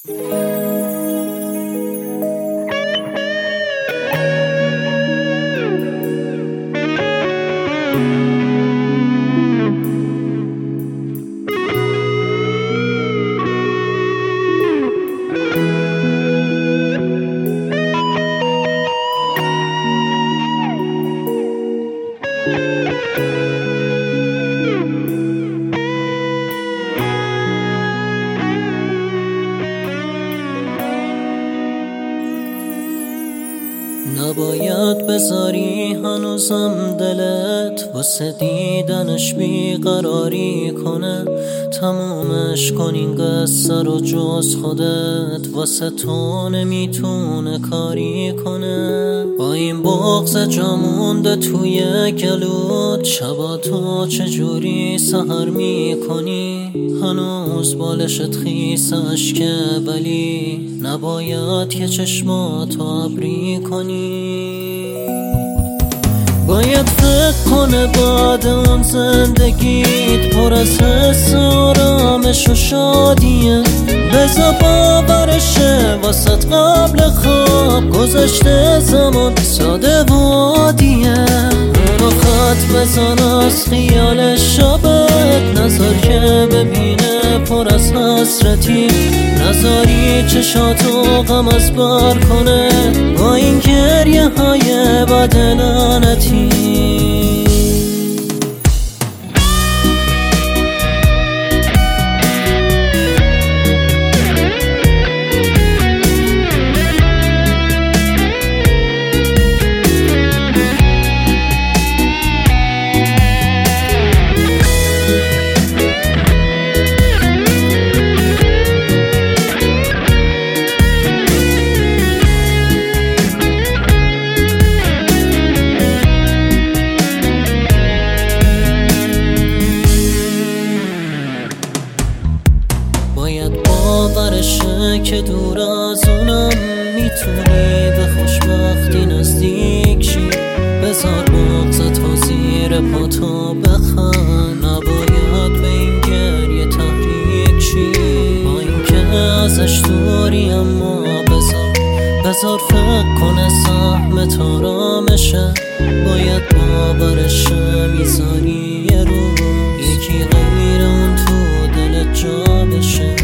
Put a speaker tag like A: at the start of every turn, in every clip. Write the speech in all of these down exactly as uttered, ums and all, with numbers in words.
A: نباید بذاری هنوزم دلت واسه دیدنش بیقراری کنه. تمومش کن این قصه رو، جز خودت واسه تو نمیتونه کاری کنه. با این بغض جا مونده توی گلوت، شبا تو چجوری سحر میکنی؟ هنوز بالشت خیس اشکه، ولی نباید که چشماتو ابری کنی. باید فکر کنه بعد اون زندگیت پر از حس آرامش و شادیه. بذار باورشه واسط قبل خواب، گذشته زمان ساده و عادیه. اونو خط بزن از خیال شبت، نذار که ببینه پر از حسرتی. نذاری چشاتو غم از بر کنه با این گریه های بد لعنتی. باید باورشه که دور از اونم میتونی به خوشبختی نزدیک شی. بذار بغضت و زیر پاتو بخند، نباید به این گریه تحریک شی. با اینکه ازش دوری اما بذار بذار فکر کنه سهم آرامشه. باید باورشه میذاری یه رو یکی غیر اون تو دلت جا بشه.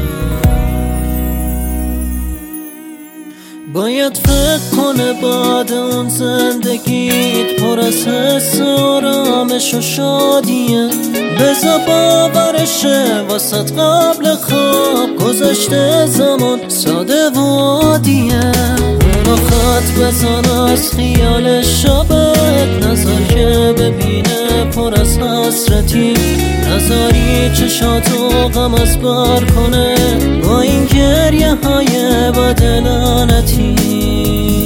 A: باید فکر کنه بعد اون زندگیت پر از حس آرامش و شادیه. بذار باورشه واسط قبل خواب، گذشته زمان ساده و عادیه. اونو خط بزن از خیال شبت، نذار که ببینه پر از حسرتی. نذاری چشاتو غم از بر کنه با این گریه های بد لعنتی.